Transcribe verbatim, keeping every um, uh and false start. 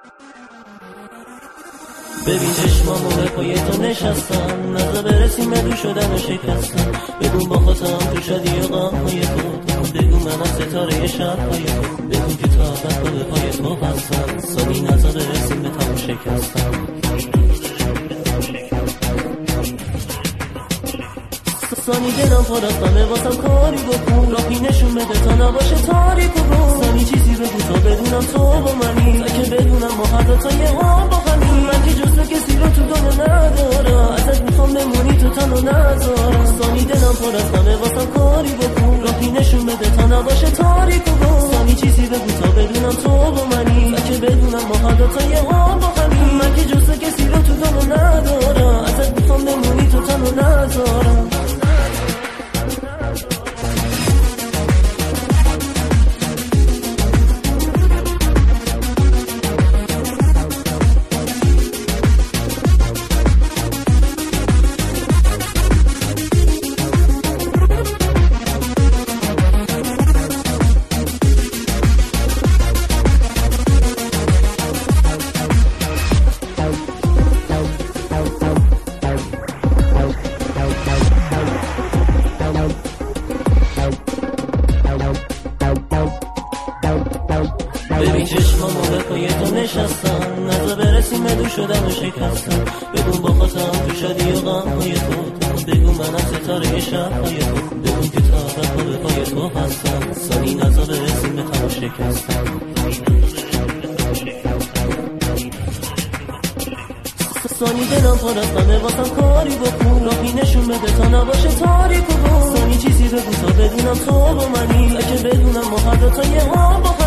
ببین چشمامو به پای تو نشستم، نزا برسیم به دو شدن و شکستم. بدون با خودم تو شدی و غمهای تو، بگو منم ستاره شبهای تو. بگو که تا ابد به پای تو بستم، سالی نزا برسیم به تمام شکستم. سانی دلم پر از غمه واسم کاری بکن، راهی نشون بده تا نباشه تاریک و گم. سانی چیزی بگو تا بدونم تو با منی، تا که بدونم ما هر دوتا یه هم با همین. من که جز تو کسی رو تو دنیا ندارم، ازت میخوام بمونی تو تنو نذارم. سانی دلم پر از غمه واسم کاری بکن، راهی نشون بده تا نباشه تاریک و گم. سانی چیزی بگو تا بدونم تو با منی، تا که بدونم ما هر دوتا یه هم با همین. من که جز تو کسی رو تو دنیا ندارم، ازت میخوام بمونی تو تنو نذارم. ببین چشمامو به پای تو نشستم، نزا برسیم به دو شدن و شکستم. بدون با خودم تو شدی و غمهای تو، بگو منم ستاره شبهای تو. بگو که تا ابد به پای تو هستم، سالی نزا برسیم به تمام شکستم. سانی دلم پر از غمه واسم کاری بکن، راهی نشون بده تا نباشه تاریک و گم. سانی چیزی بگو تا بدونم تو با منی، اگه بدونم ما هر دوتا یه هم با